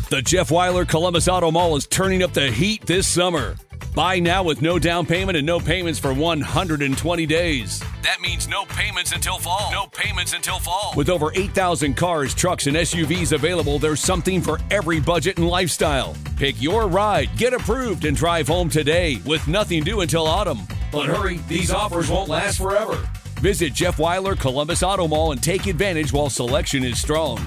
The Jeff Weiler Columbus Auto Mall is turning up the heat this summer. Buy now with no down payment and no payments for 120 days. That means no payments until fall. No payments until fall. With over 8,000 cars, trucks, and SUVs available, there's something for every budget and lifestyle. Pick your ride, get approved, and drive home today with nothing due until autumn. But hurry, these offers won't last forever. Visit Jeff Weiler Columbus Auto Mall and take advantage while selection is strong.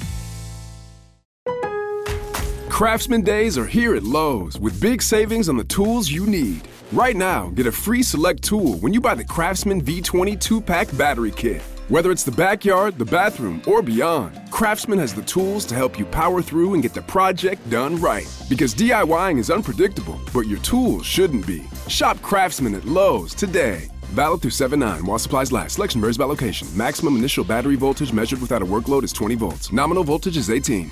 Craftsman Days are here at Lowe's with big savings on the tools you need. Right now, get a free select tool when you buy the Craftsman V20 2-pack battery kit. Whether it's the backyard, the bathroom, or beyond, Craftsman has the tools to help you power through and get the project done right. Because DIYing is unpredictable, but your tools shouldn't be. Shop Craftsman at Lowe's today. Valid through 7/9 while supplies last. Selection varies by location. Maximum initial battery voltage measured without a workload is 20 volts. Nominal voltage is 18.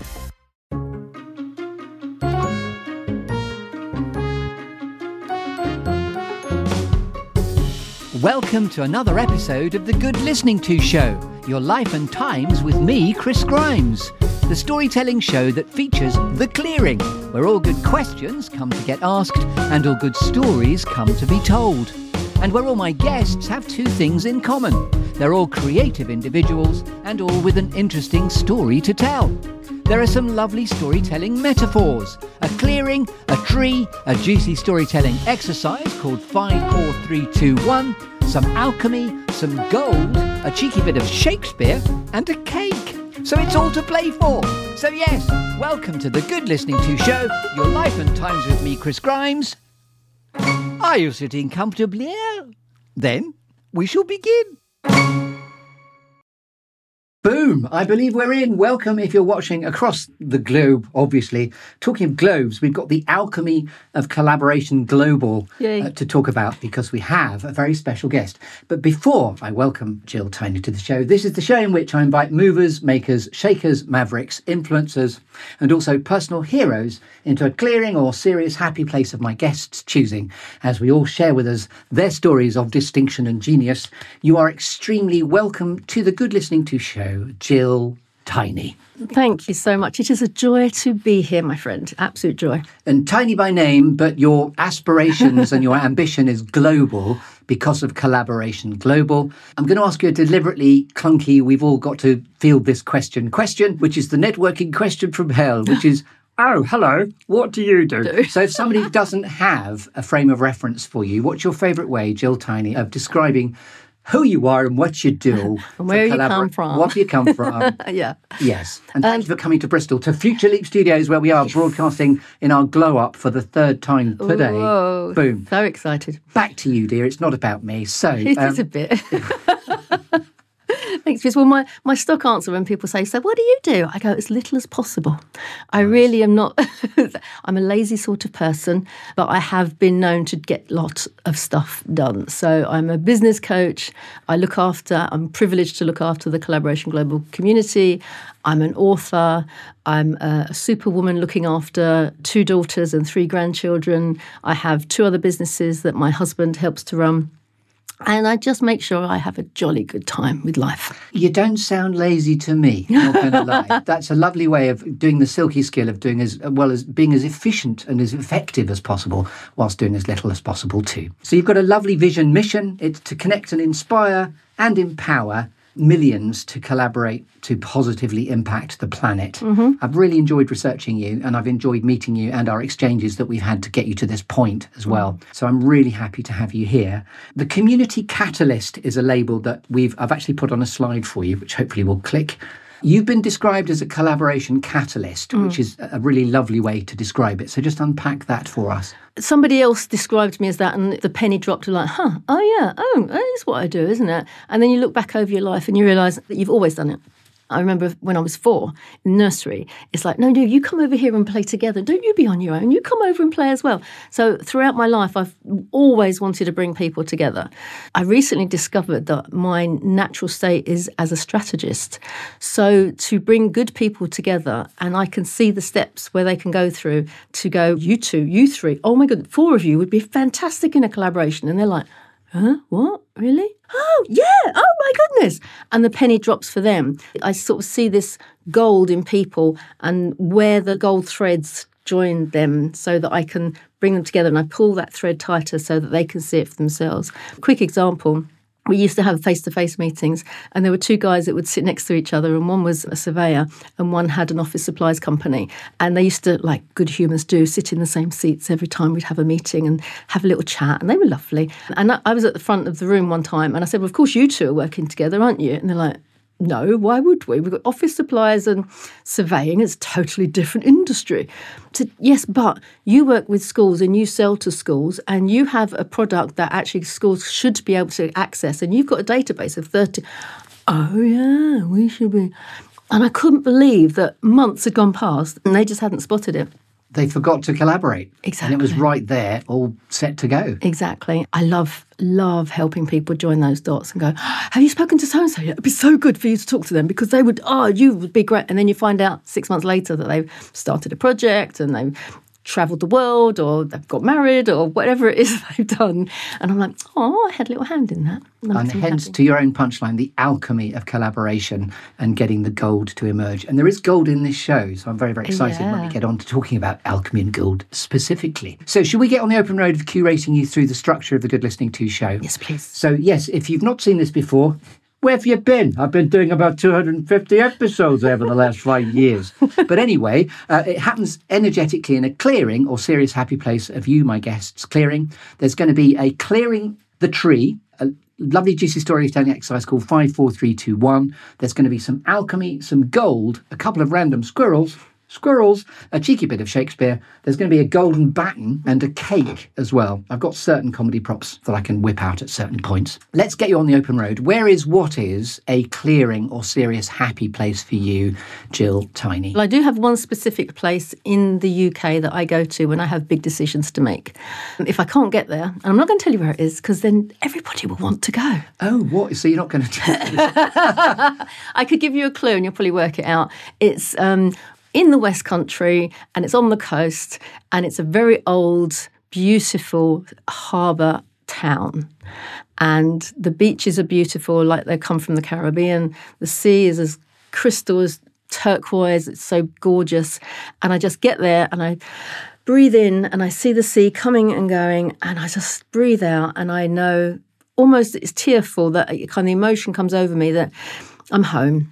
Welcome to another episode of The Good Listening To Show, your life and times with me, Chris Grimes. The storytelling show that features The Clearing, where all good questions come to get asked and all good stories come to be told. And where all my guests have two things in common. They're all creative individuals and all with an interesting story to tell. There are some lovely storytelling metaphors. A clearing, a tree, a juicy storytelling exercise called 5, 4, 3, 2, 1, some alchemy, some gold, a cheeky bit of Shakespeare, and a cake. So it's all to play for. So yes, welcome to The Good Listening To Show, your life and times with me, Chris Grimes. Are you sitting comfortably? Then we shall begin. Boom! I believe we're in. Welcome if you're watching across the globe, obviously. Talking of globes, we've got the Alchemy of Collaboration Global to talk about because we have a very special guest. But before I welcome Jill Tiny to the show, this is the show in which I invite movers, makers, shakers, mavericks, influencers, and also personal heroes into a clearing or serious happy place of my guests' choosing, as we all share with us their stories of distinction and genius. You are extremely welcome to the Good Listening To Show, Jill Tiny. Thank you so much. It is a joy to be here, my friend. Absolute joy. And Tiny by name, but your aspirations and your ambition is global because of Collaboration Global. I'm going to ask you a deliberately clunky, we've all got to field this question, which is the networking question from hell, which is, oh, hello, what do you do? So if somebody doesn't have a frame of reference for you, what's your favourite way, Jill Tiny, of describing who you are and what you do? And where you come from. What you come from. Yeah. Yes. And thank you for coming to Bristol, to Future Leap Studios, where we are broadcasting in our glow up for the third time today. Whoa. Boom. So excited. Back to you, dear. It's not about me. So It is a bit. Thanks, Chris. Well, my stock answer when people say, so what do you do? I go, as little as possible. I really am not, I'm a lazy sort of person, but I have been known to get lots of stuff done. So I'm a business coach. I'm privileged to look after the Collaboration Global community. I'm an author. I'm a superwoman looking after 2 daughters and 3 grandchildren. I have 2 other businesses that my husband helps to run. And I just make sure I have a jolly good time with life. You don't sound lazy to me, not going to lie. That's a lovely way of doing the silky skill of doing as well as being as efficient and as effective as possible whilst doing as little as possible too. So you've got a lovely vision mission. It's to connect and inspire and empower millions to collaborate to positively impact the planet. Mm-hmm. I've really enjoyed researching you, and I've enjoyed meeting you and our exchanges that we've had to get you to this point as well. So I'm really happy to have you here. The Community Catalyst is a label that I've actually put on a slide for you, which hopefully will click. You've been described as a collaboration catalyst, which is a really lovely way to describe it. So just unpack that for us. Somebody else described me as that, and the penny dropped, like, that is what I do, isn't it? And then you look back over your life and you realise that you've always done it. I remember when I was 4 in nursery, it's like, no, you come over here and play together. Don't you be on your own. You come over and play as well. So throughout my life, I've always wanted to bring people together. I recently discovered that my natural state is as a strategist. So to bring good people together, and I can see the steps where they can go through to go, you 2, you 3, oh my God, 4 of you would be fantastic in a collaboration. And they're like, huh? What? Really? Oh, yeah. Oh, my goodness. And the penny drops for them. I sort of see this gold in people and where the gold threads join them so that I can bring them together, and I pull that thread tighter so that they can see it for themselves. Quick example. We used to have face-to-face meetings, and there were two guys that would sit next to each other, and one was a surveyor and one had an office supplies company. And they used to, like good humans do, sit in the same seats every time we'd have a meeting and have a little chat, and they were lovely. And I was at the front of the room one time, and I said, well, of course you two are working together, aren't you? And they're like, no, why would we? We've got office supplies and surveying. It's a totally different industry. I said, yes, but you work with schools and you sell to schools and you have a product that actually schools should be able to access, and you've got a database of 30. Oh, yeah, we should be. And I couldn't believe that months had gone past and they just hadn't spotted it. They forgot to collaborate. Exactly. And it was right there, all set to go. Exactly. I love helping people join those dots and go, have you spoken to so-and-so yet? It'd be so good for you to talk to them because they would, you would be great. And then you find out 6 months later that they've started a project and they've travelled the world or they've got married or whatever it is they've done. And I'm like, I had a little hand in that. And hence, to your own punchline, the alchemy of collaboration and getting the gold to emerge. And there is gold in this show, so I'm very, very excited when we get on to talking about alchemy and gold specifically. So should we get on the open road of curating you through the structure of the Good Listening To show? Yes, please. So, yes, if you've not seen this before, where have you been? I've been doing about 250 episodes over the last 5 years. But anyway, it happens energetically in a clearing or serious happy place of you, my guests, clearing. There's going to be a clearing the tree, a lovely juicy storytelling exercise called 5, 4, 3, 2, 1. There's going to be some alchemy, some gold, a couple of random squirrels, a cheeky bit of Shakespeare. There's going to be a golden baton and a cake as well. I've got certain comedy props that I can whip out at certain points. Let's get you on the open road. What is a clearing or serious happy place for you, Jill Tiny? Well, I do have one specific place in the UK that I go to when I have big decisions to make. If I can't get there, and I'm not going to tell you where it is because then everybody will want to go. Oh, what? So you're not going to tell me? I could give you a clue and you'll probably work it out. It's in the West Country, and it's on the coast, and it's a very old, beautiful harbour town. And the beaches are beautiful, like they come from the Caribbean. The sea is as crystal as turquoise. It's so gorgeous. And I just get there and I breathe in and I see the sea coming and going, and I just breathe out and I know almost it's tearful that kind of emotion comes over me that I'm home.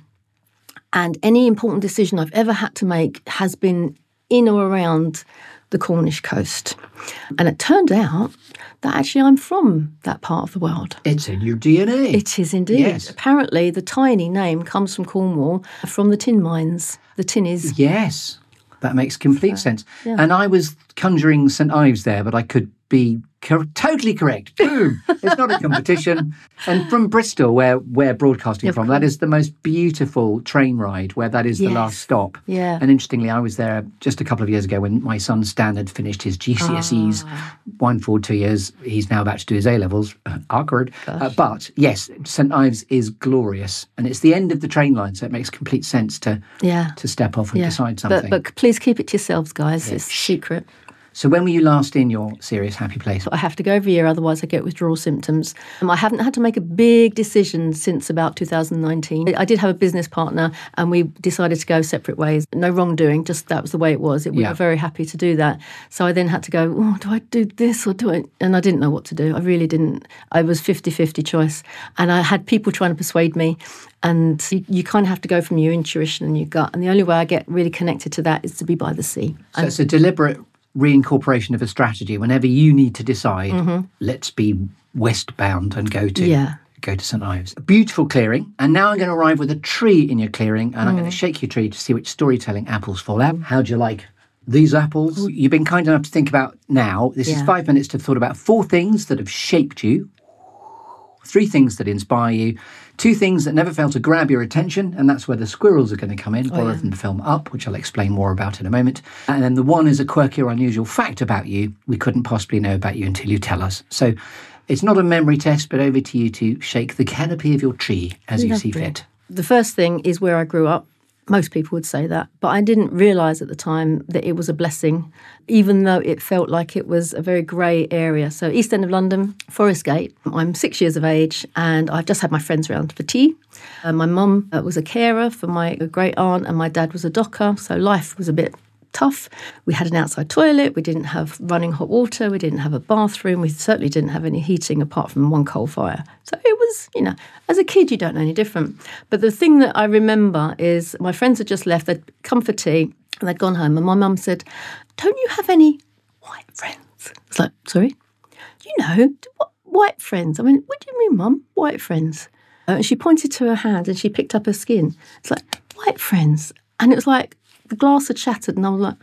And any important decision I've ever had to make has been in or around the Cornish coast. And it turned out that actually I'm from that part of the world. It's in your DNA. It is indeed. Yes. Apparently, the Tiny name comes from Cornwall, from the tin mines, the tinnies. Yes, that makes complete sense. Yeah. And I was conjuring St Ives there, but I could be totally correct. Boom! It's not a competition. And from Bristol, where we're broadcasting from, that is the most beautiful train ride, where that is the last stop. Yeah. And interestingly, I was there just a couple of years ago when my son Stan had finished his GCSEs, one for 2 years. He's now about to do his A-levels. Awkward. But yes, St Ives is glorious. And it's the end of the train line, so it makes complete sense to step off and decide something. But please keep it to yourselves, guys. It's a secret. So when were you last in your serious happy place? I have to go every year, otherwise I get withdrawal symptoms. I haven't had to make a big decision since about 2019. I did have a business partner and we decided to go separate ways. No wrongdoing, just that was the way it was. We were very happy to do that. So I then had to go, do I do this or do I? And I didn't know what to do. I really didn't. I was 50-50 choice. And I had people trying to persuade me. And you kind of have to go from your intuition and your gut. And the only way I get really connected to that is to be by the sea. So it's a deliberate reincorporation of a strategy. Whenever you need to decide, let's be westbound and go to St Ives. A beautiful clearing. And now I'm going to arrive with a tree in your clearing, and I'm going to shake your tree to see which storytelling apples fall out. How'd you like these apples? You've been kind enough to think about now. This is 5 minutes to have thought about 4 things that have shaped you, 3 things that inspire you, 2 things that never fail to grab your attention, and that's where the squirrels are going to come in, borrowed from the film Up, which I'll explain more about in a moment. And then the 1 is a quirky or unusual fact about you we couldn't possibly know about you until you tell us. So it's not a memory test, but over to you to shake the canopy of your tree as you see fit. The first thing is where I grew up. Most people would say that. But I didn't realise at the time that it was a blessing, even though it felt like it was a very grey area. So East End of London, Forest Gate. I'm 6 years of age and I've just had my friends around for tea. My mum was a carer for my great aunt and my dad was a docker. So life was a bit tough. We had an outside toilet. We didn't have running hot water. We didn't have a bathroom. We certainly didn't have any heating apart from one coal fire. So it was, as a kid, you don't know any different. But the thing that I remember is my friends had just left. They'd come for tea and they'd gone home. And my mum said, "Don't you have any white friends?" It's like, "Sorry? What white friends?" I mean, "What do you mean, Mum? White friends?" And she pointed to her hand and she picked up her skin. It's like, "White friends." And it was like, the glass had shattered and I was like,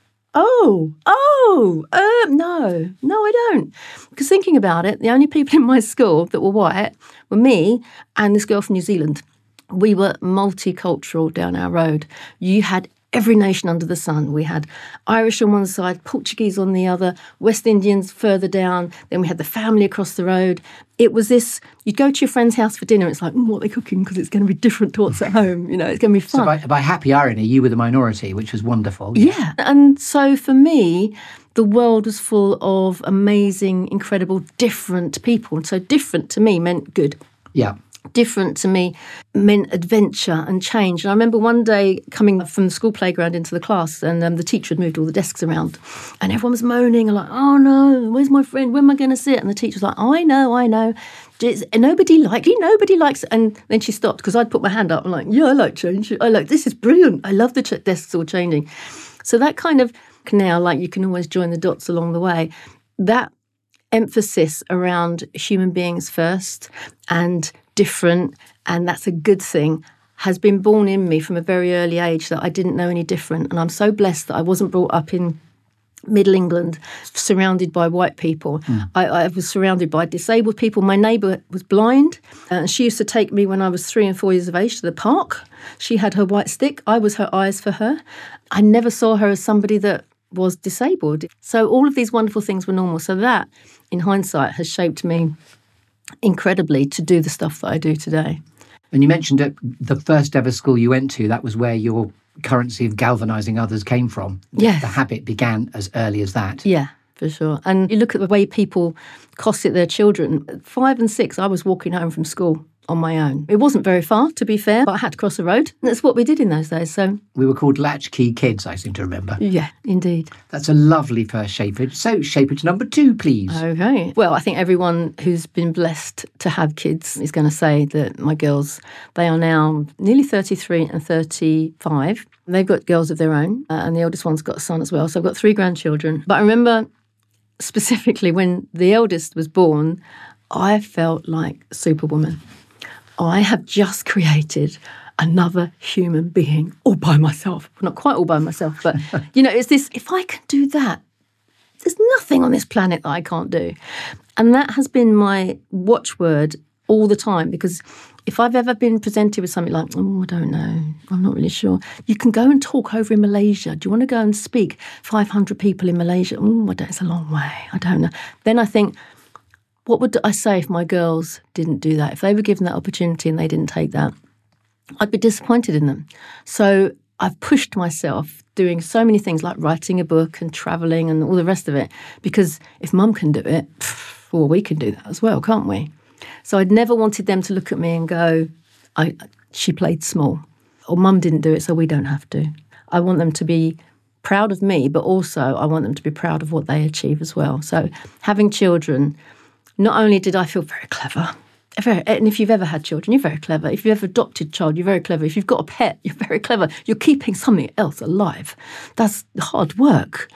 no, I don't. Because thinking about it, the only people in my school that were white were me and this girl from New Zealand. We were multicultural down our road. You had every nation under the sun. We had Irish on one side, Portuguese on the other, West Indians further down. Then we had the family across the road. It was this, you'd go to your friend's house for dinner. It's like, what are they cooking? Because it's going to be different to what's at home. It's going to be fun. So by happy irony, you were the minority, which was wonderful. Yeah. And so for me, the world was full of amazing, incredible, different people. And so different to me meant good. Yeah. Different to me meant adventure and change. And I remember one day coming from the school playground into the class and the teacher had moved all the desks around and everyone was moaning and like, "Oh no, where's my friend? Where am I going to sit?" And the teacher was like, I know. Nobody likes it. And then she stopped because I'd put my hand up and like, "Yeah, I like change. This is brilliant. I love the desks all changing." So that kind of now, like you can always join the dots along the way. That emphasis around human beings first and different, and that's a good thing, has been born in me from a very early age that I didn't know any different. And I'm so blessed that I wasn't brought up in Middle England surrounded by white people. I was surrounded by disabled people. My neighbour was blind and she used to take me when I was 3 and 4 years of age to the park. She had her white stick. I was her eyes for her. I never saw her as somebody that was disabled. So all of these wonderful things were normal. So that, in hindsight, has shaped me incredibly to do the stuff that I do today. And you mentioned that the first ever school you went to, that was where your currency of galvanising others came from. Yes. The habit began as early as that. Yeah, for sure. And you look at the way people cosset their children. At 5 and 6, I was walking home from school on my own. It wasn't very far, to be fair, but I had to cross the road. And that's what we did in those days. So we were called latchkey kids, I seem to remember. Yeah, indeed. That's a lovely first shapeage. So shapeage number 2, please. Okay. Well, I think everyone who's been blessed to have kids is going to say that my girls, they are now nearly 33 and 35. They've got girls of their own, and the eldest one's got a son as well. So I've got 3 grandchildren. But I remember specifically when the eldest was born, I felt like Superwoman. I have just created another human being all by myself. Well, not quite all by myself, but, it's this, if I can do that, there's nothing on this planet that I can't do. And that has been my watchword all the time, because if I've ever been presented with something like, I don't know, I'm not really sure. You can go and talk over in Malaysia. Do you want to go and speak 500 people in Malaysia? It's a long way. I don't know. Then I think, what would I say if my girls didn't do that? If they were given that opportunity and they didn't take that, I'd be disappointed in them. So I've pushed myself doing so many things like writing a book and travelling and all the rest of it, because if Mum can do it, well, we can do that as well, can't we? So I'd never wanted them to look at me and go, she played small, or Mum didn't do it, so we don't have to. I want them to be proud of me, but also I want them to be proud of what they achieve as well. So having children, not only did I feel very clever, and if you've ever had children, you're very clever. If you've ever adopted a child, you're very clever. If you've got a pet, you're very clever. You're keeping something else alive. That's hard work.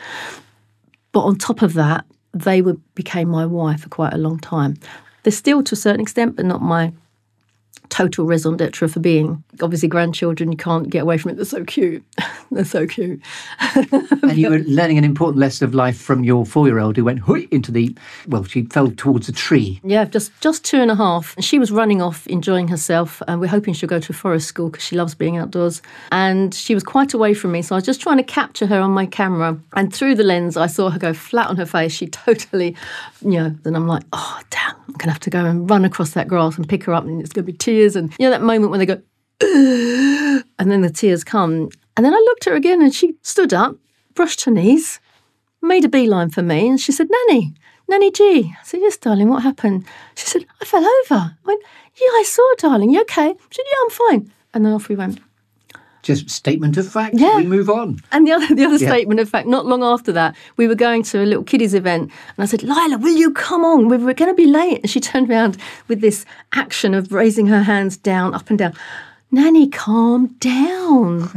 But on top of that, they became my wife for quite a long time. They're still to a certain extent, but not my total raison d'etre for being. Obviously, grandchildren, you can't get away from it. They're so cute. They're so cute. And you were learning an important lesson of life from your 4-year-old who went into she fell towards a tree. Yeah, just 2.5. And she was running off, enjoying herself. And we're hoping she'll go to a forest school because she loves being outdoors. And she was quite away from me. So I was just trying to capture her on my camera. And through the lens, I saw her go flat on her face. She totally, then I'm like, oh, damn, I'm going to have to go and run across that grass and pick her up. And it's going to be tears. And, that moment when they go, And then the tears come. And then I looked at her again and she stood up, brushed her knees, made a beeline for me. And she said, Nanny G. I said, yes, darling, what happened? She said, I fell over. I went, yeah, I saw, darling. You okay? She said, yeah, I'm fine. And then off we went. Just statement of fact. Yeah. We move on. And the other statement of fact, not long after that, we were going to a little kiddies event and I said, Lila, will you come on? We're going to be late. And she turned around with this action of raising her hands down, up and down. Nanny, calm down.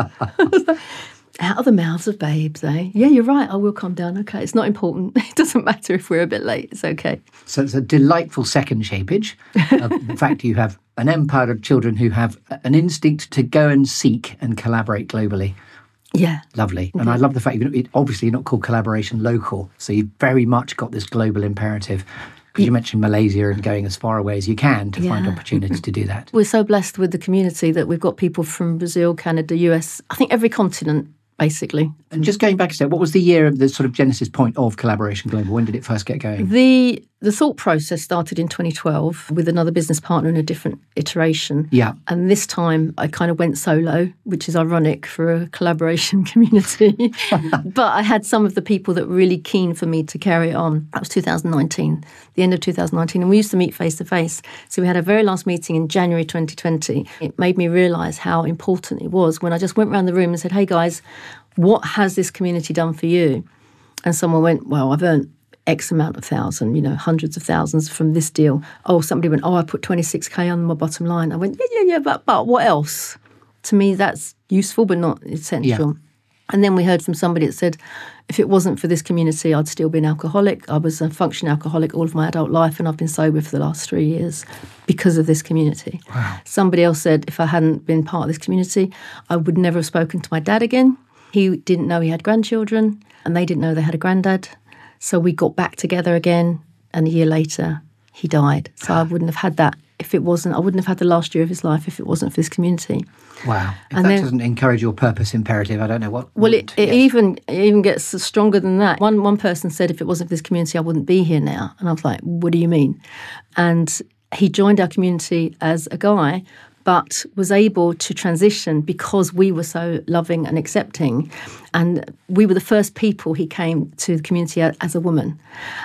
Out of the mouths of babes, eh? Yeah, you're right. I will calm down. Okay, it's not important. It doesn't matter if we're a bit late. It's okay. So it's a delightful second shapage. The fact you have an empire of children who have an instinct to go and seek and collaborate globally. Yeah. Lovely. And I love the fact obviously you're not called collaboration local. So you've very much got this global imperative. Because you mentioned Malaysia and going as far away as you can to find opportunities to do that. We're so blessed with the community that we've got people from Brazil, Canada, US, I think every continent, basically. And just going back a step, what was the year of the sort of genesis point of Collaboration Global? When did it first get going? The thought process started in 2012 with another business partner in a different iteration. Yeah. And this time I kind of went solo, which is ironic for a collaboration community. But I had some of the people that were really keen for me to carry it on. That was 2019, the end of 2019. And we used to meet face to face. So we had a very last meeting in January 2020. It made me realise how important it was when I just went around the room and said, hey guys, what has this community done for you? And someone went, well, I've earned X amount of thousand, hundreds of thousands from this deal. Oh, somebody went, I put 26K on my bottom line. I went, yeah, but what else? To me, that's useful, but not essential. Yeah. And then we heard from somebody that said, if it wasn't for this community, I'd still be an alcoholic. I was a functioning alcoholic all of my adult life, and I've been sober for the last 3 years because of this community. Wow. Somebody else said, if I hadn't been part of this community, I would never have spoken to my dad again. He didn't know he had grandchildren, and they didn't know they had a granddad. So we got back together again, and a year later, he died. So I wouldn't have had that I wouldn't have had the last year of his life if it wasn't for this community. Wow. If that doesn't encourage your purpose imperative, I don't know what. Well, it even gets stronger than that. One person said, if it wasn't for this community, I wouldn't be here now. And I was like, what do you mean? And he joined our community as a guy, but was able to transition because we were so loving and accepting. And we were the first people he came to the community as a woman.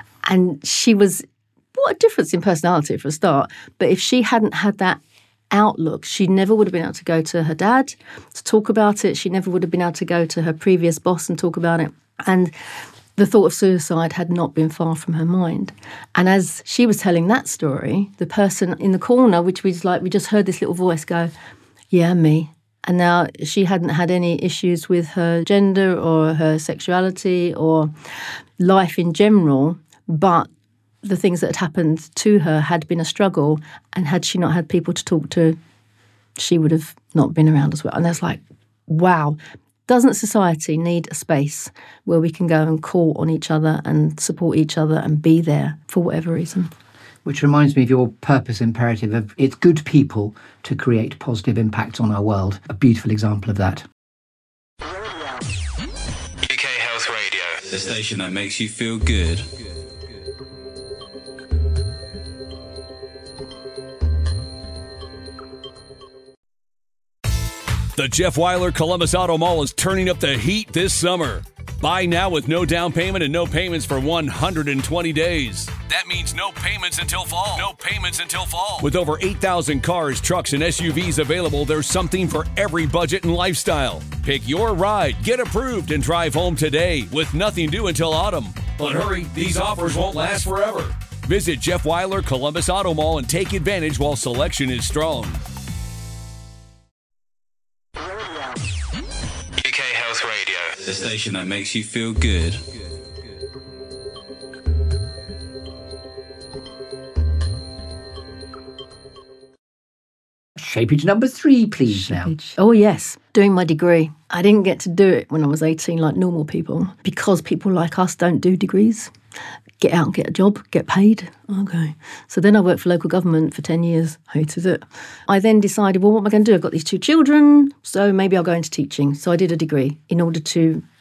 And she was, what a difference in personality for a start. But if she hadn't had that outlook, she never would have been able to go to her dad to talk about it. She never would have been able to go to her previous boss and talk about it. And the thought of suicide had not been far from her mind. And as she was telling that story, the person in the corner, which was like, we just heard this little voice go, yeah, me. And now she hadn't had any issues with her gender or her sexuality or life in general, but the things that had happened to her had been a struggle. And had she not had people to talk to, she would have not been around as well. And that's like, wow. Doesn't society need a space where we can go and call on each other and support each other and be there for whatever reason? Which reminds me of your purpose imperative of it's good people to create positive impacts on our world. A beautiful example of that. UK Health Radio, the station that makes you feel good. The Jeff Wyler Columbus Auto Mall is turning up the heat this summer. Buy now with no down payment and no payments for 120 days. That means no payments until fall. No payments until fall. With over 8,000 cars, trucks, and SUVs available, there's something for every budget and lifestyle. Pick your ride, get approved, and drive home today with nothing due until autumn. But hurry, these offers won't last forever. Visit Jeff Wyler Columbus Auto Mall and take advantage while selection is strong. The station that makes you feel good. Shapage number 3, please, now. Oh, yes. Doing my degree. I didn't get to do it when I was 18 like normal people because people like us don't do degrees. Get out and get a job, get paid. Okay. So then I worked for local government for 10 years. Hated it. I then decided, well, what am I going to do? I've got these 2 children, so maybe I'll go into teaching. So I did a degree in order to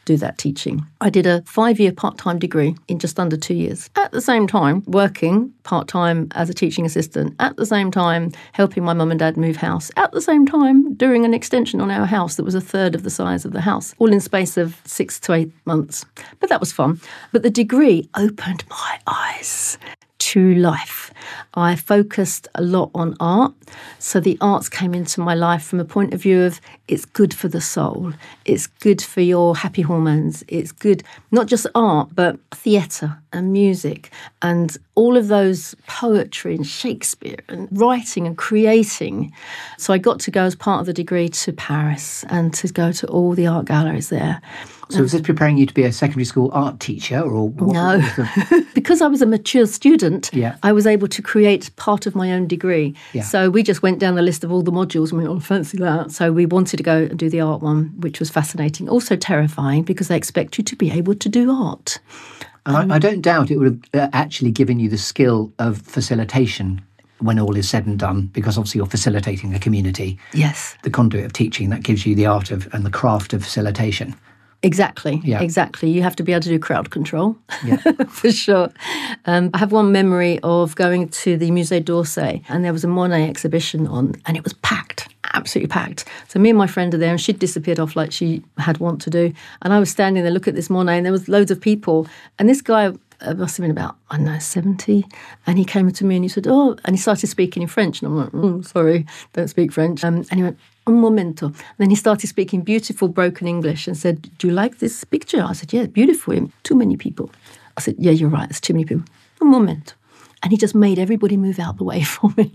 do that teaching. I did a 5-year part-time degree in just under 2 years. At the same time, working part-time as a teaching assistant. At the same time, helping my mum and dad move house. At the same time, doing an extension on our house that was a third of the size of the house. All in the space of 6 to 8 months. But that was fun. But the degree opened my eyes to life. I focused a lot on art. So the arts came into my life from a point of view of it's good for the soul. It's good for your happy hormones. It's good, not just art, but theatre and music and all of those poetry and Shakespeare and writing and creating. So I got to go as part of the degree to Paris and to go to all the art galleries there. So was this preparing you to be a secondary school art teacher? Or what, no, because I was a mature student, Yeah. I was able to create part of my own degree. Yeah. So we just went down the list of all the modules and we went, oh, fancy that. So we wanted to go and do the art one, which was fascinating. Also terrifying because they expect you to be able to do art. And I don't doubt it would have actually given you the skill of facilitation when all is said and done, because obviously you're facilitating the community. Yes. The conduit of teaching, that gives you the art of and the craft of facilitation. Exactly, Yeah. exactly. You have to be able to do crowd control, Yeah. for sure. I have one memory of going to the Musée d'Orsay and there was a Monet exhibition on and it was packed, absolutely packed. So me and my friend are there and she'd disappeared off like she had want to do. And I was standing there looking at this Monet and there was loads of people. And this guy must have been about, 70. And he came to me and he said, oh, and he started speaking in French. And I'm like, sorry, don't speak French. And he went, un momento. And then he started speaking beautiful broken English and said, do you like this picture? I said, yeah, beautiful. Too many people. I said, yeah, you're right. There's too many people. Un momento. And he just made everybody move out the way for me.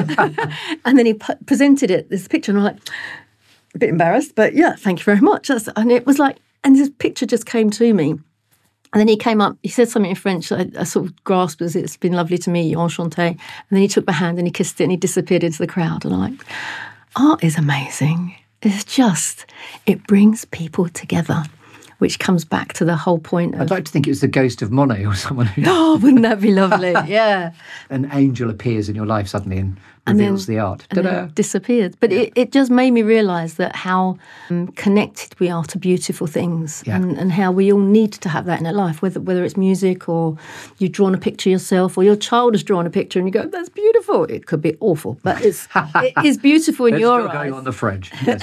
And then he presented this picture and I'm like, a bit embarrassed, but yeah, thank you very much. And it was like, and this picture just came to me. And then he came up, he said something in French that I sort of grasped as it's been lovely to meet you, enchanté. And then he took my hand and he kissed it and he disappeared into the crowd. And I'm like, art is amazing. It's just, it brings people together, which comes back to the whole point of... I'd like to think it was the ghost of Monet or someone who... Oh, wouldn't that be lovely? Yeah. An angel appears in your life suddenly and reveals the art. And then it disappeared. But it just made me realise that how connected we are to beautiful things and how we all need to have that in our life, whether it's music or you've drawn a picture yourself or your child has drawn a picture and you go, that's beautiful. It could be awful, but it is beautiful in your eyes. Going on the fridge. Yes.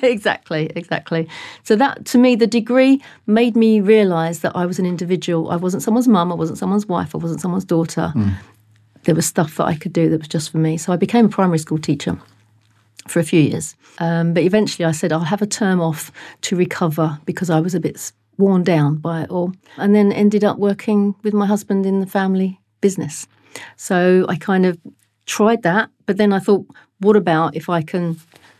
Exactly. So that, to me, the degree made me realise that I was an individual. I wasn't someone's mum, I wasn't someone's wife, I wasn't someone's daughter. There was stuff that I could do that was just for me. So I became a primary school teacher for a few years. But eventually I said I'll have a term off to recover because I was a bit worn down by it all. And then ended up working with my husband in the family business. So I kind of tried that, but then I thought, what about if I can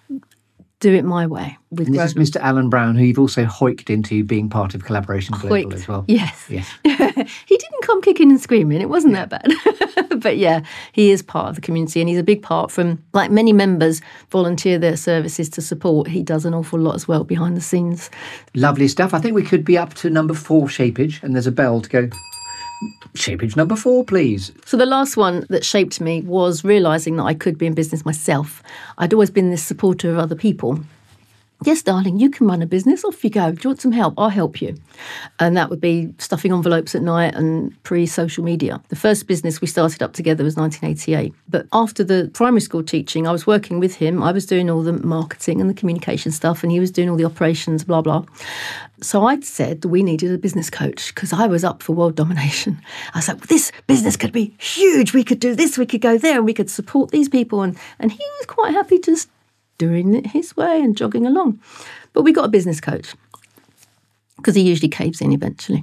do it my way? And this is Mr. Alan Brown, who you've also hoiked into being part of Collaboration Global as well. Yes. He didn't come kicking and screaming. It wasn't that bad. But yeah, he is part of the community and he's a big part from, like many members volunteer their services to support. He does an awful lot as well behind the scenes. Lovely stuff. I think we could be up to number 4 Shapeage and there's a bell to go. Shapeage number 4, please. So the last one that shaped me was realising that I could be in business myself. I'd always been this supporter of other people. Yes, darling, you can run a business. Off you go. Do you want some help? I'll help you. And that would be stuffing envelopes at night and pre-social media. The first business we started up together was 1988. But after the primary school teaching, I was working with him. I was doing all the marketing and the communication stuff, and he was doing all the operations, blah, blah. So I'd said we needed a business coach because I was up for world domination. I was like, this business could be huge. We could do this, we could go there, and we could support these people. And he was quite happy just doing it his way and jogging along. But we got a business coach because he usually caves in eventually.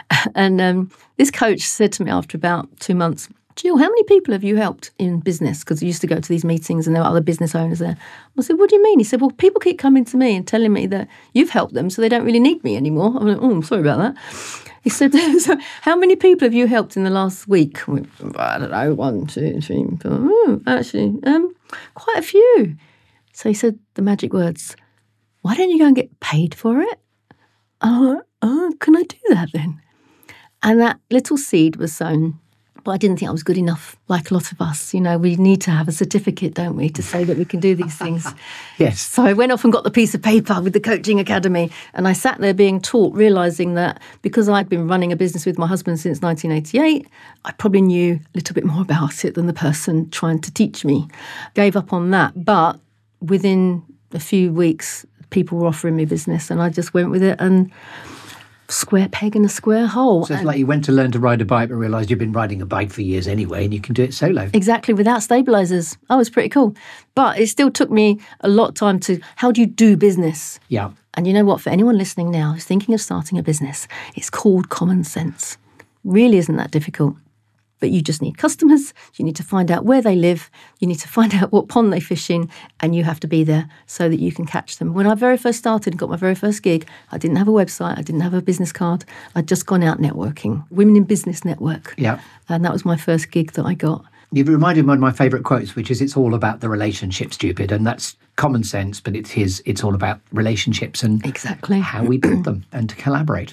And this coach said to me after about 2 months, Jill, how many people have you helped in business? Because I used to go to these meetings and there were other business owners there. I said, what do you mean? He said, well, people keep coming to me and telling me that you've helped them so they don't really need me anymore. I'm like, oh, I'm sorry about that. He said, so how many people have you helped in the last week? I went, I don't know, 1, 2, 3, 4. Actually, quite a few. So he said the magic words, why don't you go and get paid for it? Oh, can I do that then? And that little seed was sown But I didn't think I was good enough, like a lot of us. You know, we need to have a certificate, don't we, to say that we can do these things. Yes. So I went off and got the piece of paper with the coaching academy, and I sat there being taught, realising that because I'd been running a business with my husband since 1988, I probably knew a little bit more about it than the person trying to teach me. Gave up on that. But within a few weeks, people were offering me business, and I just went with it, and square peg in a square hole. So it's like you went to learn to ride a bike but realised you've been riding a bike for years anyway and you can do it solo. Exactly, without stabilisers. Oh, it was pretty cool. But it still took me a lot of time to, how do you do business? Yeah. And you know what, for anyone listening now who's thinking of starting a business, it's called common sense. Really isn't that difficult. But you just need customers, you need to find out where they live, you need to find out what pond they fish in, and you have to be there so that you can catch them. When I very first started and got my very first gig, I didn't have a website, I didn't have a business card, I'd just gone out networking, Women in Business Network. Yeah. And that was my first gig that I got. You've reminded me of one of my favourite quotes, which is, it's all about the relationship, stupid. And that's common sense, but it's all about relationships and exactly how we build them and to collaborate.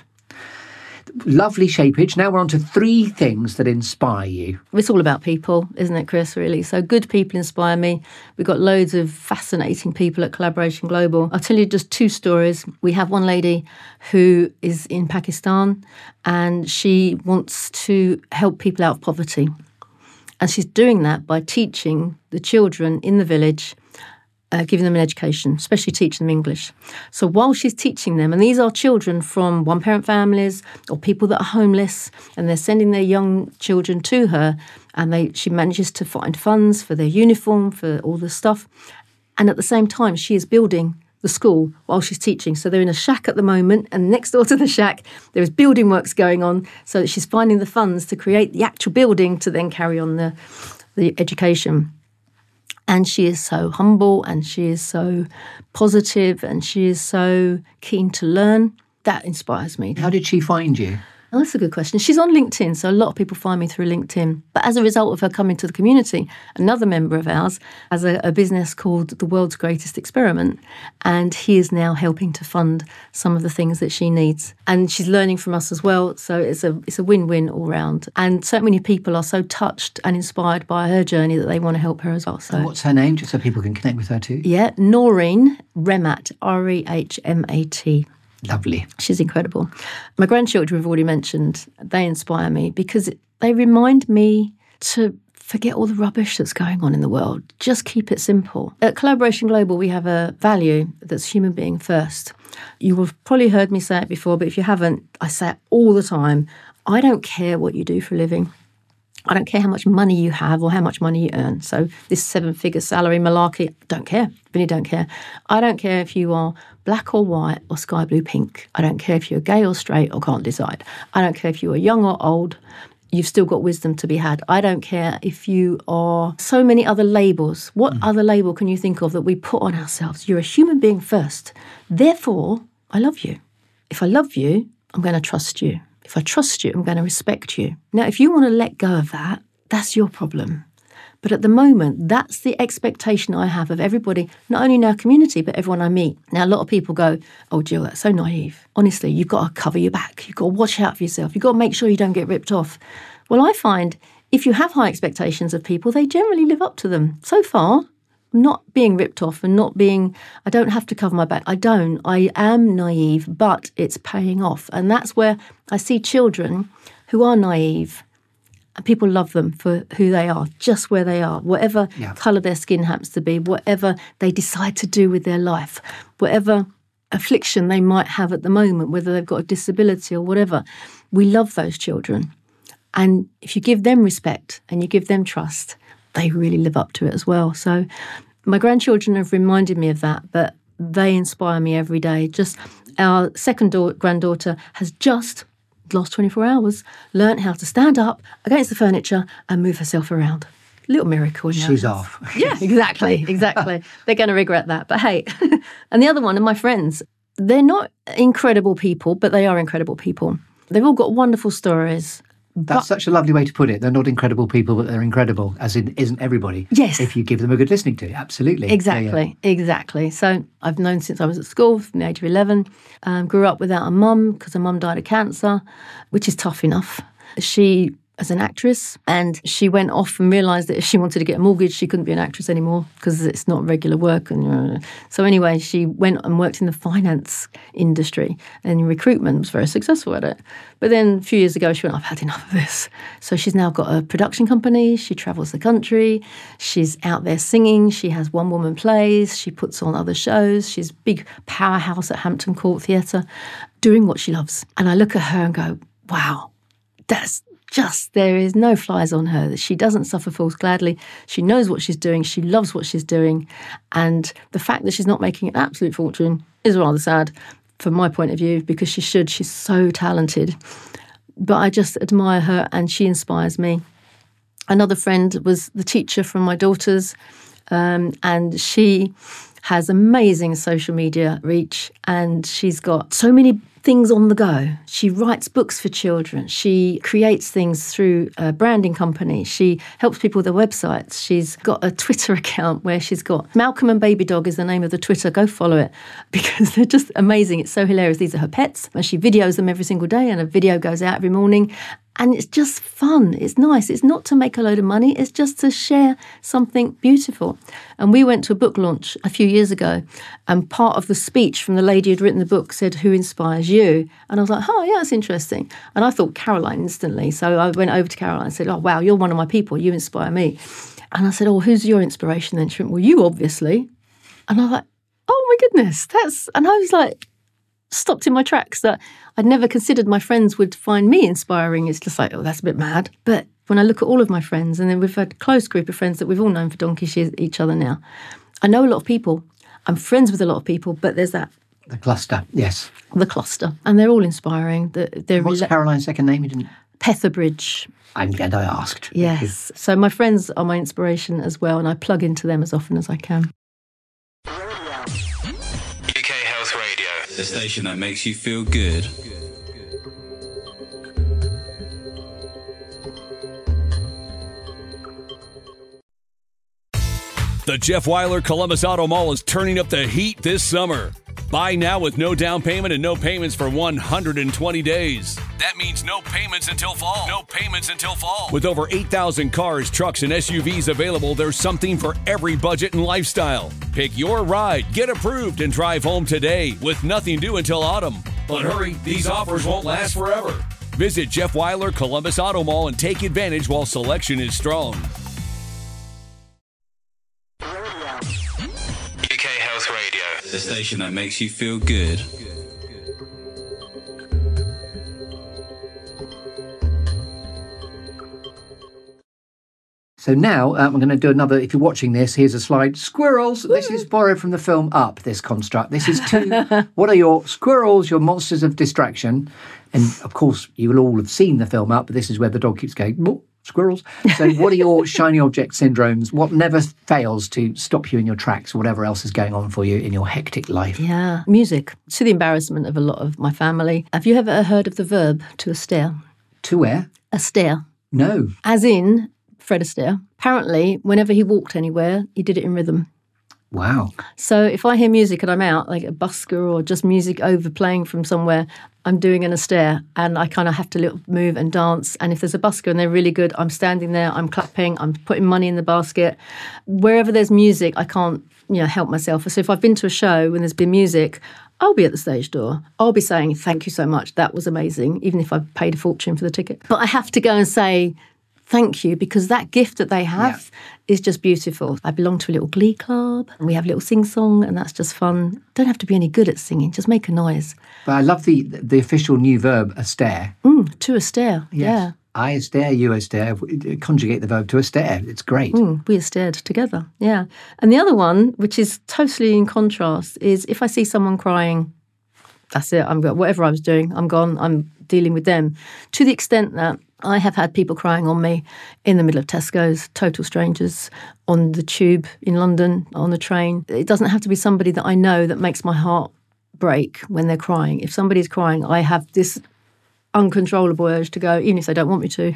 Lovely shapeage. Now we're on to 3 things that inspire you. It's all about people, isn't it, Chris, really? So good people inspire me. We've got loads of fascinating people at Collaboration Global. I'll tell you just 2 stories. We have one lady who is in Pakistan and she wants to help people out of poverty. And she's doing that by teaching the children in the village, giving them an education, especially teaching them English. So while she's teaching them, and these are children from one-parent families or people that are homeless, and they're sending their young children to her, and she manages to find funds for their uniform, for all the stuff. And at the same time, she is building the school while she's teaching. So they're in a shack at the moment, and next door to the shack, there is building works going on, so that she's finding the funds to create the actual building to then carry on the education. And she is so humble and she is so positive and she is so keen to learn. That inspires me. How did she find you? Oh, that's a good question. She's on LinkedIn, so a lot of people find me through LinkedIn. But as a result of her coming to the community, another member of ours has a business called The World's Greatest Experiment, and he is now helping to fund some of the things that she needs. And she's learning from us as well, so it's a win-win all round. And so many people are so touched and inspired by her journey that they want to help her as well. So, and what's her name, just so people can connect with her too? Yeah, Noreen Rehmat, Rehmat. Lovely. She's incredible. My grandchildren, we've already mentioned, they inspire me because they remind me to forget all the rubbish that's going on in the world. Just keep it simple. At Collaboration Global, we have a value that's human being first. You will have probably heard me say it before, but if you haven't, I say it all the time. I don't care what you do for a living. I don't care how much money you have or how much money you earn. So this 7-figure salary malarkey, don't care. Really don't care. I don't care if you are black or white or sky blue pink. I don't care if you're gay or straight or can't decide. I don't care if you are young or old. You've still got wisdom to be had. I don't care if you are so many other labels. What other label can you think of that we put on ourselves? You're a human being first. Therefore, I love you. If I love you, I'm going to trust you. If I trust you, I'm going to respect you. Now, if you want to let go of that, that's your problem. But at the moment, that's the expectation I have of everybody, not only in our community, but everyone I meet. Now, a lot of people go, oh, Jill, that's so naive. Honestly, you've got to cover your back. You've got to watch out for yourself. You've got to make sure you don't get ripped off. Well, I find if you have high expectations of people, they generally live up to them. So far, I'm not being ripped off and I don't have to cover my back. I am naive, but it's paying off. And that's where I see children who are naive and people love them for who they are, just where they are, whatever colour their skin happens to be, whatever they decide to do with their life, whatever affliction they might have at the moment, whether they've got a disability or whatever. We love those children. And if you give them respect and you give them trust, they really live up to it as well. So my grandchildren have reminded me of that, but they inspire me every day. Just our second granddaughter has just, last 24 hours, learnt how to stand up against the furniture and move herself around. Little miracle. She's off. Yeah, exactly. They're going to regret that. But hey, and the other one are my friends. They're not incredible people, but they are incredible people. They've all got wonderful stories. That's such a lovely way to put it. They're not incredible people, but they're incredible, as in isn't everybody. Yes. If you give them a good listening to. Absolutely. Exactly. So I've known since I was at school from the age of 11. Grew up without a mum because her mum died of cancer, which is tough enough. She as an actress, and she went off and realised that if she wanted to get a mortgage, she couldn't be an actress anymore because it's not regular work. And so anyway, she went and worked in the finance industry and recruitment, was very successful at it. But then a few years ago, she went, I've had enough of this. So she's now got a production company. She travels the country. She's out there singing. She has one-woman plays. She puts on other shows. She's a big powerhouse at Hampton Court Theatre, doing what she loves. And I look at her and go, wow, that's just, there is no flies on her. She doesn't suffer fools gladly. She knows what she's doing. She loves what she's doing. And the fact that she's not making an absolute fortune is rather sad from my point of view, because she should. She's so talented. But I just admire her and she inspires me. Another friend was the teacher from my daughters, and she has amazing social media reach, and she's got so many things on the go. She writes books for children. She creates things through a branding company. She helps people with their websites. She's got a Twitter account where she's got Malcolm and Baby Dog is the name of the Twitter. Go follow it because they're just amazing. It's so hilarious. These are her pets, and she videos them every single day, and a video goes out every morning. And it's just fun. It's nice. It's not to make a load of money. It's just to share something beautiful. And we went to a book launch a few years ago, and part of the speech from the lady who'd written the book said, "Who inspires you?" And I was like, oh, yeah, that's interesting. And I thought Caroline instantly. So I went over to Caroline and said, oh, wow, you're one of my people. You inspire me. And I said, oh, who's your inspiration then? She went, well, you obviously. And I was like, oh, my goodness. And I was like, stopped in my tracks, that I'd never considered my friends would find me inspiring. It's just like, oh, that's a bit mad. But when I look at all of my friends, and then we've had a close group of friends that we've all known for donkey's years each other now. I know a lot of people. I'm friends with a lot of people, but there's that. The cluster, yes. The cluster. And they're all inspiring. What's Caroline's second name? You didn't... Petherbridge. I'm glad I asked. Yes. So my friends are my inspiration as well, and I plug into them as often as I can. The station that makes you feel good. The Jeff Weiler Columbus Auto Mall is turning up the heat this summer. Buy now with no down payment and no payments for 120 days. That means no payments until fall. No payments until fall. With over 8,000 cars, trucks, and SUVs available, there's something for every budget and lifestyle. Pick your ride, get approved, and drive home today with nothing due until autumn. But hurry, these offers won't last forever. Visit Jeff Weiler Columbus Auto Mall and take advantage while selection is strong. The station that makes you feel good. So now I'm going to do another, if you're watching this, here's a slide. Squirrels! This is borrowed from the film Up, this construct. This is what are your squirrels, your monsters of distraction? And of course, you will all have seen the film Up, but this is where the dog keeps going, oh, squirrels. So what are your shiny object syndromes? What never fails to stop you in your tracks, whatever else is going on for you in your hectic life? Yeah, music. To the embarrassment of a lot of my family. Have you ever heard of the verb to astare? To where? Astare. No. As in Fred Astaire. Apparently, whenever he walked anywhere, he did it in rhythm. Wow. So if I hear music and I'm out, like a busker or just music overplaying from somewhere, I'm doing an Astaire and I kind of have to move and dance. And if there's a busker and they're really good, I'm standing there, I'm clapping, I'm putting money in the basket. Wherever there's music, I can't, help myself. So if I've been to a show when there's been music, I'll be at the stage door. I'll be saying, thank you so much. That was amazing, even if I've paid a fortune for the ticket. But I have to go and say, thank you, because that gift that they have is just beautiful. I belong to a little glee club and we have a little sing-song and that's just fun. Don't have to be any good at singing, just make a noise. But I love the official new verb, astare. To astare, yes. Yeah. I astare, you astare, conjugate the verb to astare. It's great. We astared together, yeah. And the other one, which is totally in contrast, is if I see someone crying, that's it, whatever I was doing, I'm gone, I'm dealing with them. To the extent that I have had people crying on me in the middle of Tesco's, total strangers, on the tube in London, on the train. It doesn't have to be somebody that I know that makes my heart break when they're crying. If somebody's crying, I have this uncontrollable urge to go, even if they don't want me to.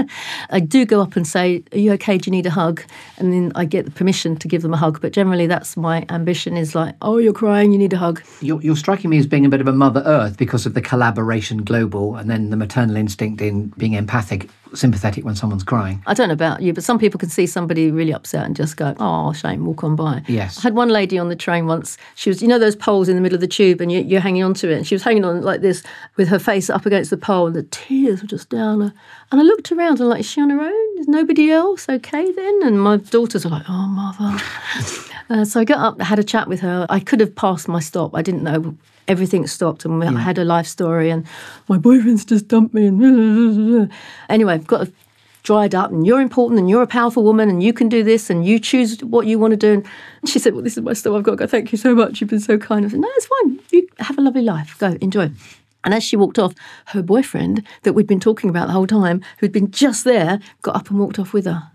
I do go up and say, are you okay? Do you need a hug? And then I get the permission to give them a hug. But generally that's my ambition, is like, oh, you're crying, you need a hug. You're striking me as being a bit of a Mother Earth because of the collaboration global and then the maternal instinct in being empathic. sympathetic when someone's crying. I don't know about you, but some people can see somebody really upset and just go, oh, shame, walk on by. Yes. I had one lady on the train once. She was, those poles in the middle of the tube and you're hanging onto it. And she was hanging on like this with her face up against the pole and the tears were just down her. And I looked around and like, is she on her own? Is nobody else okay then? And my daughters are like, oh, mother. So I got up, had a chat with her. I could have passed my stop. I didn't know. Everything stopped and I had a life story and my boyfriend's just dumped me. And anyway, I've got dried up and you're important and you're a powerful woman and you can do this and you choose what you want to do. And she said, well, this is my stuff. I've got to go. Thank you so much. You've been so kind. I said, no, it's fine. You have a lovely life. Go, enjoy. And as she walked off, her boyfriend that we'd been talking about the whole time, who'd been just there, got up and walked off with her.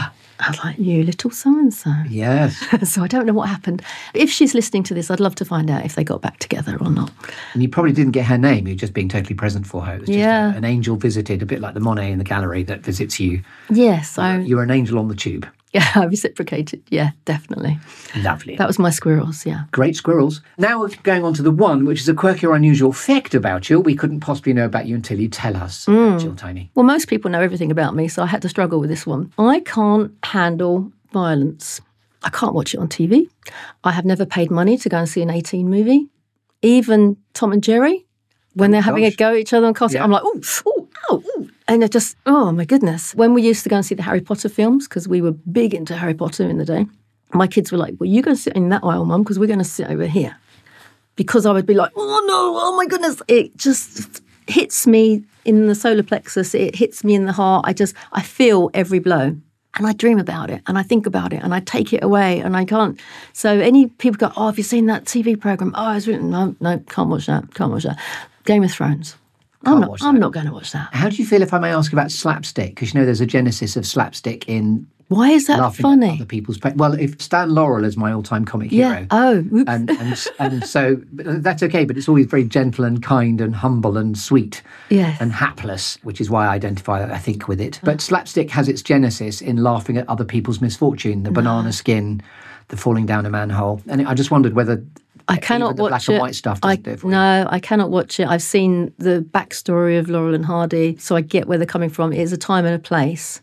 I was like, you little so-and-so. Yes. So I don't know what happened. If she's listening to this, I'd love to find out if they got back together or not. And you probably didn't get her name. You're just being totally present for her. It was just an angel visited, a bit like the Monet in the gallery that visits you. Yes. You were an angel on the tube. Yeah, I reciprocated. Yeah, definitely. Lovely. That was my squirrels, yeah. Great squirrels. Now we're going on to the one, which is a quirky or unusual fact about you we couldn't possibly know about you until you tell us, Jill Tiny. Well, most people know everything about me, so I had to struggle with this one. I can't handle violence. I can't watch it on TV. I have never paid money to go and see an 18 movie. Even Tom and Jerry, when they're having a go at each other on casting, I'm like, ooh, ooh, ow, ooh. And it just, oh my goodness. When we used to go and see the Harry Potter films, because we were big into Harry Potter in the day, my kids were like, well, you go sit in that aisle, Mum, because we're going to sit over here. Because I would be like, oh no, oh my goodness. It just hits me in the solar plexus. It hits me in the heart. I feel every blow. And I dream about it and I think about it and I take it away and I can't. So any people go, oh, have you seen that TV programme? Oh, it's written. No, can't watch that. Can't watch that. Game of Thrones. I'm not going to watch that. How do you feel, if I may ask, about slapstick? Because there's a genesis of slapstick in. Why is that funny? At other people's pain. Well, if Stan Laurel is my all-time comic hero. Oh, oops. And so that's okay, but it's always very gentle and kind and humble and sweet. Yes. And hapless, which is why I identify, I think, with it. But slapstick has its genesis in laughing at other people's misfortune, the banana skin, the falling down a manhole. And I just wondered whether. I cannot watch black and white stuff doesn't do it for you. No, I cannot watch it. I've seen the backstory of Laurel and Hardy, so I get where they're coming from. It is a time and a place.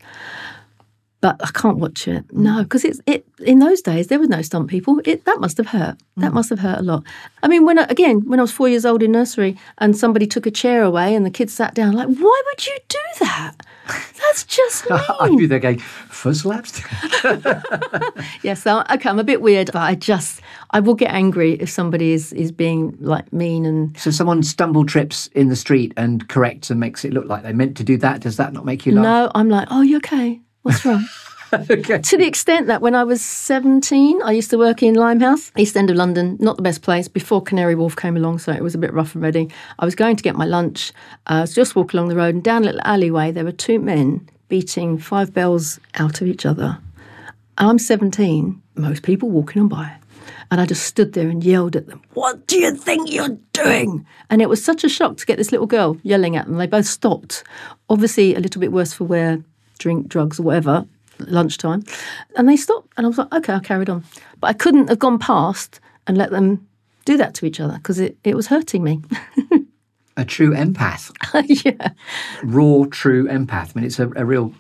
But I can't watch it. No, because it in those days, there was no stunt people. That must have hurt. That must have hurt a lot. I mean, when I was 4 years old in nursery and somebody took a chair away and the kids sat down, like, why would you do that? That's just mean. I knew they're going, for slapstick. Yes, I'm a bit weird, but I will get angry if somebody is being like mean and. So someone stumble trips in the street and corrects and makes it look like they meant to do that. Does that not make you laugh? No, I'm like, oh, you okay? What's wrong? Okay. To the extent that when I was 17, I used to work in Limehouse, East End of London, not the best place, before Canary Wharf came along, so it was a bit rough and ready. I was going to get my lunch, I was just walking along the road, and down a little alleyway, there were two men beating 5 bells out of each other. I'm 17, most people walking on by. And I just stood there and yelled at them, what do you think you're doing? And it was such a shock to get this little girl yelling at them. They both stopped. Obviously a little bit worse for wear, drink, drugs or whatever, lunchtime. And they stopped. And I was like, okay, I carried on. But I couldn't have gone past and let them do that to each other because it was hurting me. A true empath. Yeah. Raw, true empath. I mean, it's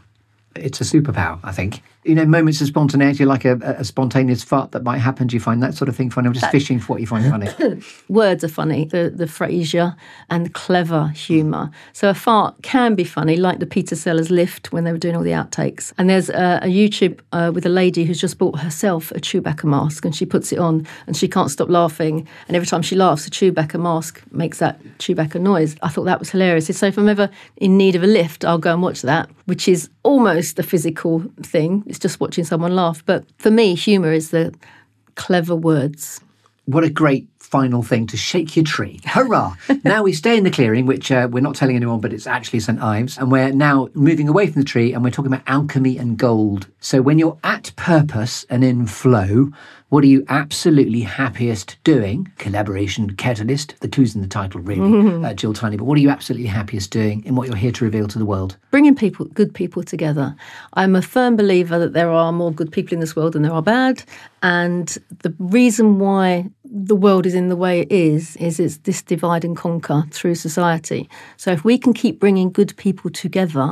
a superpower, I think. Moments of spontaneity, like a spontaneous fart that might happen. Do you find that sort of thing funny? I'm just fishing for what you find funny. Words are funny, the Frasier and clever humour. So a fart can be funny, like the Peter Sellers lift when they were doing all the outtakes. And there's a YouTube with a lady who's just bought herself a Chewbacca mask and she puts it on and she can't stop laughing. And every time she laughs, the Chewbacca mask makes that Chewbacca noise. I thought that was hilarious. So if I'm ever in need of a lift, I'll go and watch that, which is almost a physical thing. It's just watching someone laugh. But for me, humour is the clever words. What a great final thing to shake your tree. Hurrah! Now we stay in the clearing, which we're not telling anyone, but it's actually St Ives. And we're now moving away from the tree and we're talking about alchemy and gold. So when you're at purpose and in flow, what are you absolutely happiest doing? Collaboration catalyst. The clue's in the title, really, Jill Tiny. But what are you absolutely happiest doing in what you're here to reveal to the world? Bringing good people together. I'm a firm believer that there are more good people in this world than there are bad. And the reason why the world is in the way it is it's this divide and conquer through society. So if we can keep bringing good people together,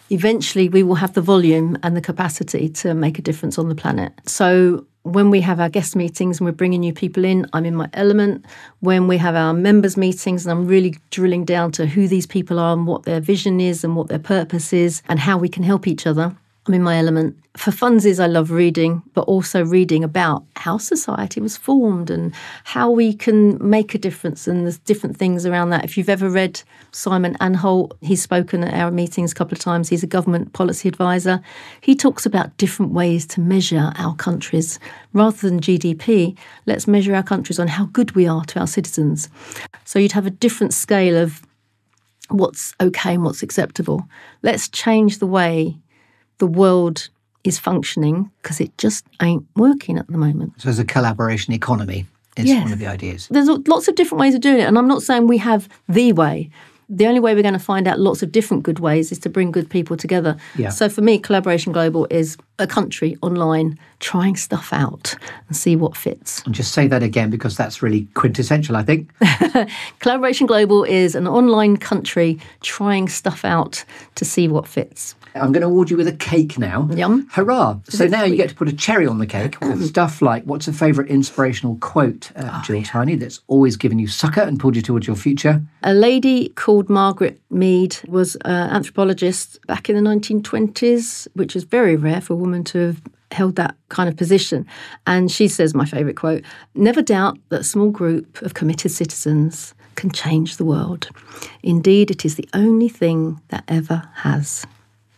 eventually we will have the volume and the capacity to make a difference on the planet. So when we have our guest meetings and we're bringing new people in, I'm in my element. When we have our members meetings and I'm really drilling down to who these people are and what their vision is and what their purpose is and how we can help each other, I'm in my element. For funsies, I love reading, but also reading about how society was formed and how we can make a difference, and there's different things around that. If you've ever read Simon Anholt, he's spoken at our meetings a couple of times. He's a government policy advisor. He talks about different ways to measure our countries. Rather than GDP, let's measure our countries on how good we are to our citizens. So you'd have a different scale of what's okay and what's acceptable. Let's change the way the world is functioning, because it just ain't working at the moment. So there's a collaboration economy is one of the ideas. There's lots of different ways of doing it, and I'm not saying we have the way. The only way we're going to find out lots of different good ways is to bring good people together. Yeah. So for me, Collaboration Global is a country online trying stuff out and see what fits. And just say that again, because that's really quintessential, I think. Collaboration Global is an online country trying stuff out to see what fits. I'm going to award you with a cake now. Yum. Hurrah. So now you get to put a cherry on the cake with stuff like, what's a favourite inspirational quote, Jill Tiny, that's always given you succor and pulled you towards your future? A lady called Margaret Mead was an anthropologist back in the 1920s, which is very rare for a woman to have held that kind of position. And she says, my favourite quote, "Never doubt that a small group of committed citizens can change the world. Indeed, it is the only thing that ever has."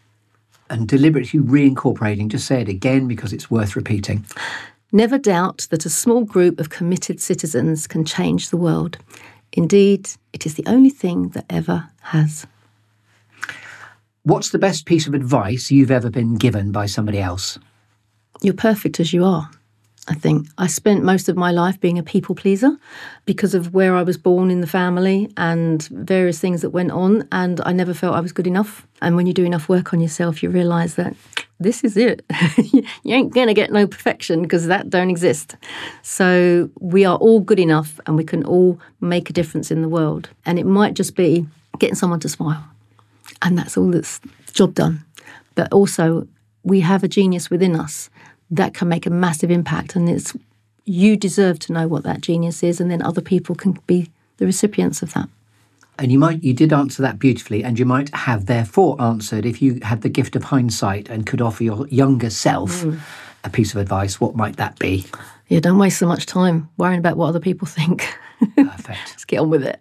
And deliberately reincorporating, just say it again because it's worth repeating. Never doubt that a small group of committed citizens can change the world. Indeed, it is the only thing that ever has. What's the best piece of advice you've ever been given by somebody else? You're perfect as you are, I think. I spent most of my life being a people pleaser because of where I was born in the family and various things that went on, and I never felt I was good enough. And when you do enough work on yourself, you realise that this is it. You ain't going to get no perfection, because that don't exist. So we are all good enough and we can all make a difference in the world. And it might just be getting someone to smile. And that's all that's job done. But also, we have a genius within us that can make a massive impact, and it's you deserve to know what that genius is, and then other people can be the recipients of that. And you did answer that beautifully, and you might have therefore answered, if you had the gift of hindsight and could offer your younger self a piece of advice, what might that be? Yeah, don't waste so much time worrying about what other people think. Perfect. Let's get on with it.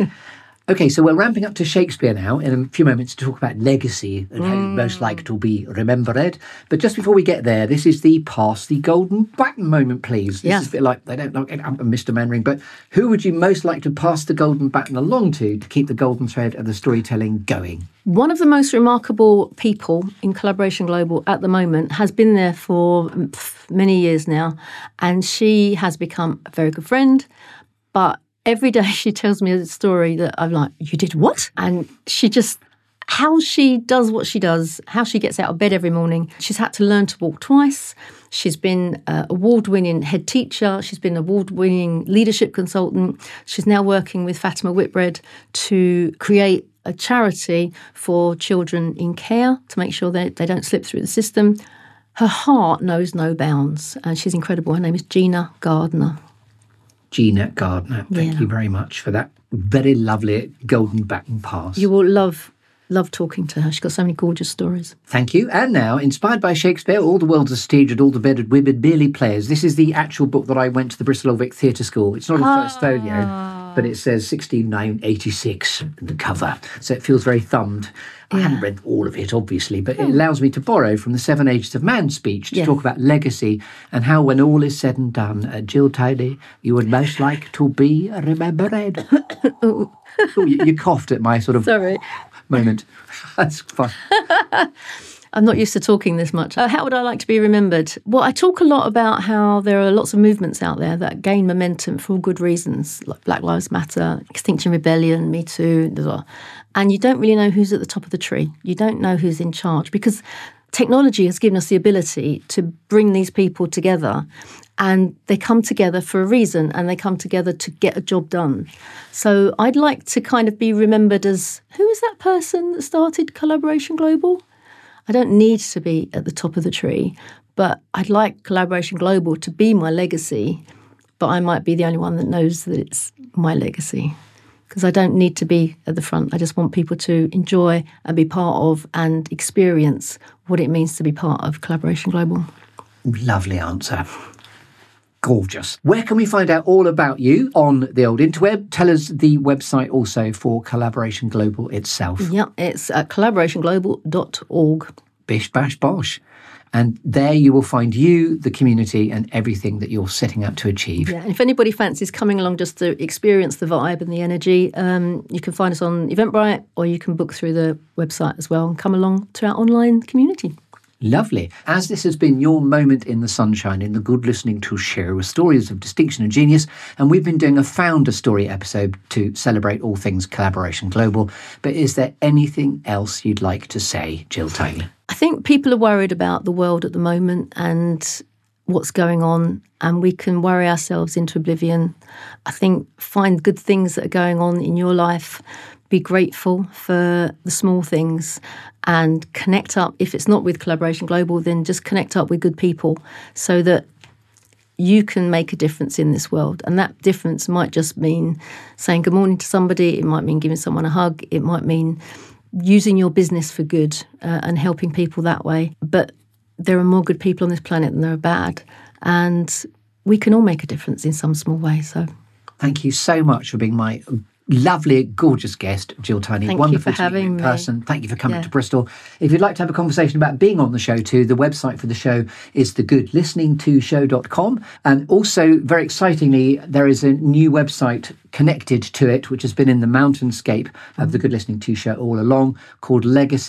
OK, so we're ramping up to Shakespeare now in a few moments to talk about legacy and how you most like to be remembered. But just before we get there, this is the pass the golden baton moment, please. This is a bit like, they don't like Mr. Mannering, but who would you most like to pass the golden baton along to keep the golden thread of the storytelling going? One of the most remarkable people in Collaboration Global at the moment has been there for many years now, and she has become a very good friend, but every day she tells me a story that I'm like, you did what? And she just, how she does what she does, how she gets out of bed every morning. She's had to learn to walk twice. She's been award-winning head teacher. She's been award-winning leadership consultant. She's now working with Fatima Whitbread to create a charity for children in care to make sure they don't slip through the system. Her heart knows no bounds, and she's incredible. Her name is Gina Gardner. Gina Gardner, thank you very much for that very lovely golden baton pass. You will love talking to her. She's got so many gorgeous stories. Thank you. And now, inspired by Shakespeare, all the world's a stage and all the bedded women merely players. This is the actual book that I went to the Bristol Old Vic Theatre School. It's not a first folio, but it says 16986 in the cover. So it feels very thumbed. I haven't read all of it, obviously, but it allows me to borrow from the 7 Ages of Man speech to talk about legacy and how, when all is said and done, Jill Tiny, you would most like to be remembered. You coughed at my sort of moment. That's fine. I'm not used to talking this much. How would I like to be remembered? Well, I talk a lot about how there are lots of movements out there that gain momentum for all good reasons, like Black Lives Matter, Extinction Rebellion, Me Too, and you don't really know who's at the top of the tree. You don't know who's in charge, because technology has given us the ability to bring these people together And they come together for a reason, and they come together to get a job done. So I'd like to kind of be remembered as, who is that person that started Collaboration Global? I don't need to be at the top of the tree, but I'd like Collaboration Global to be my legacy, but I might be the only one that knows that it's my legacy. Because I don't need to be at the front. I just want people to enjoy and be part of and experience what it means to be part of Collaboration Global. Lovely answer. Gorgeous. Where can we find out all about you on the old interweb? Tell us the website also for Collaboration Global itself. Yeah, it's at collaborationglobal.org. Bish, bash, bosh. And there you will find you, the community, and everything that you're setting out to achieve. Yeah, and if anybody fancies coming along just to experience the vibe and the energy, you can find us on Eventbrite, or you can book through the website as well and come along to our online community. Lovely. As this has been your moment in the sunshine in the Good Listening To Show with stories of distinction and genius, and we've been doing a founder story episode to celebrate all things Collaboration Global, but is there anything else you'd like to say, Jill Tiny? I think people are worried about the world at the moment and what's going on, and we can worry ourselves into oblivion. I think find good things that are going on in your life, be grateful for the small things, and connect up. If it's not with Collaboration Global, then just connect up with good people so that you can make a difference in this world. And that difference might just mean saying good morning to somebody. It might mean giving someone a hug. It might mean using your business for good and helping people that way. But there are more good people on this planet than there are bad. And we can all make a difference in some small way. So, thank you so much for being my lovely, gorgeous guest, Jill Tiny. Thank Wonderful you for having me. Person. Thank you for coming to Bristol. If you'd like to have a conversation about being on the show too, the website for the show is thegoodlisteningtoshow.com. And also, very excitingly, there is a new website connected to it, which has been in the mountainscape of the Good Listening To Show all along, called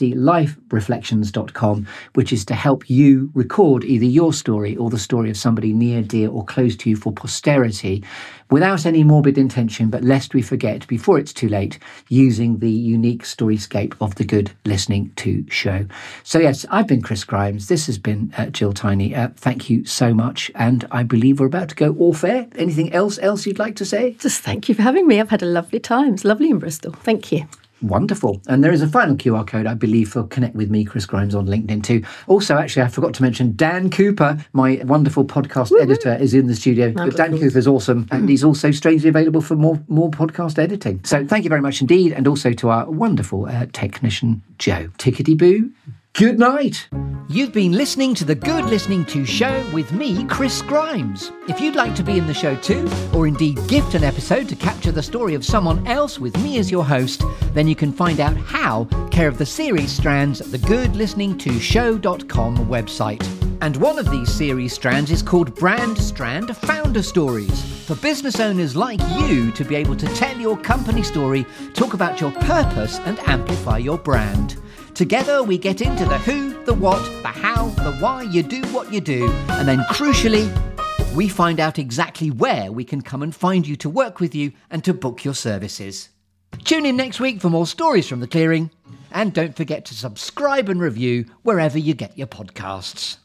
LegacyLifeReflections.com, which is to help you record either your story or the story of somebody near, dear or close to you for posterity, without any morbid intention, but lest we forget before it's too late, using the unique storyscape of the Good Listening To Show. So yes, I've been Chris Grimes. This has been Jill Tiny. Thank you so much. And I believe we're about to go off air. Anything else you'd like to say? Just thank you for having me. I've had a lovely time. It's lovely in Bristol. Thank you. Wonderful. And there is a final QR code, I believe, for Connect With Me, Chris Grimes, on LinkedIn too. Also, actually, I forgot to mention Dan Cooper, my wonderful podcast editor, is in the studio. But Dan Cooper is awesome, and he's also strangely available for more podcast editing. So thank you very much indeed, and also to our wonderful technician, Joe. Tickety-boo. Good night. You've been listening to The Good Listening To Show with me, Chris Grimes. If you'd like to be in the show too, or indeed gift an episode to capture the story of someone else with me as your host, then you can find out how care of the series strands at the goodlisteningtoshow.com website. And one of these series strands is called Brand Strand Founder Stories, for business owners like you to be able to tell your company story, talk about your purpose and amplify your brand. Together we get into the who, the what, the how, the why you do what you do, and then crucially, we find out exactly where we can come and find you to work with you and to book your services. Tune in next week for more stories from the clearing, and don't forget to subscribe and review wherever you get your podcasts.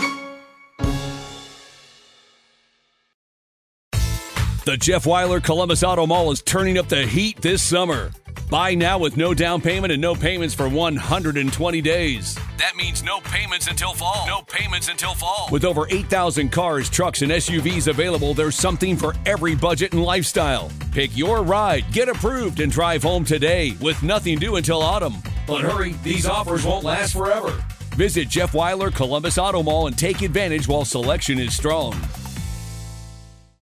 The Jeff Weiler Columbus Auto Mall is turning up the heat this summer. Buy now with no down payment and no payments for 120 days. That means no payments until fall. No payments until fall. With over 8,000 cars, trucks, and SUVs available, there's something for every budget and lifestyle. Pick your ride, get approved, and drive home today with nothing due until autumn. But hurry, these offers won't last forever. Visit Jeff Weiler Columbus Auto Mall and take advantage while selection is strong.